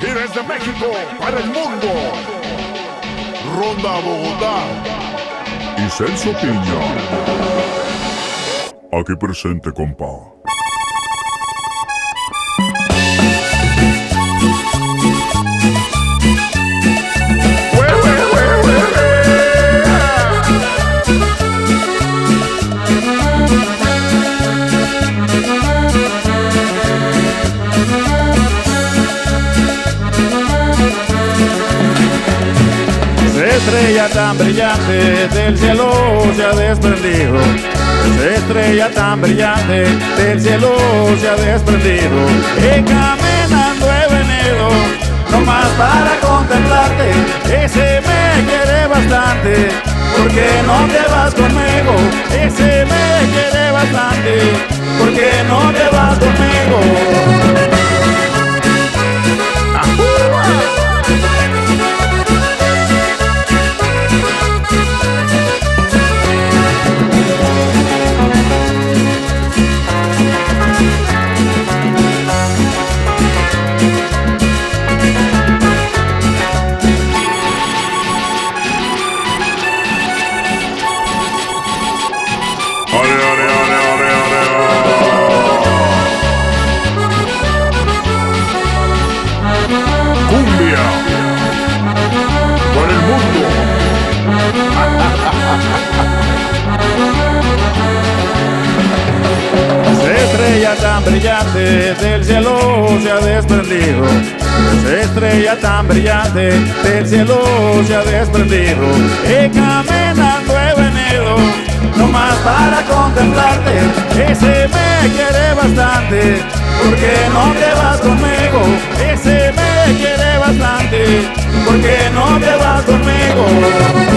Y desde México para el mundo, Ronda Bogotá y Celso Piña. Aquí presente, compa. Estrella tan brillante del cielo se ha desprendido. Esa estrella tan brillante del cielo se ha desprendido. Y caminando he venido, nomás para contemplarte. Ese me quiere bastante, ¿por qué no te vas conmigo? Ese me quiere bastante, ¿por qué no te vas conmigo? Cumbia por el mundo. Esa estrella tan brillante del cielo se ha desprendido. Esa estrella tan brillante del cielo se ha desprendido. Y caminando he venido, nomás para contemplarte. Ese me quiere bastante, ¿por qué no te vas conmigo? Ese me quiere bastante, ¿por qué no te vas conmigo?